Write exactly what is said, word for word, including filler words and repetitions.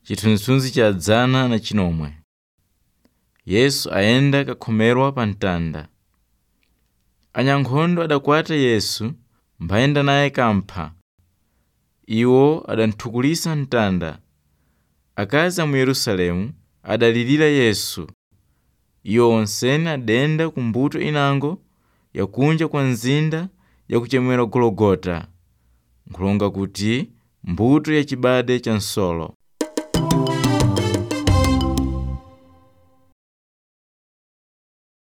Chithunzithunzi cha dzana na chinomwe. Yesu ayenda kakhomerwa pa mtanda. Anyankhondo adakwata Yesu mbayenda naye kampha. Iwo adanthukulisa mtanda. Akazi a mu Yerusalemu adalilira Yesu. Iwo onsene adenda kumbuto inango yakunja kwa nzinda yakuchemera Gologota, nkhulonga kuti mbuto ya chibade cha nsolo.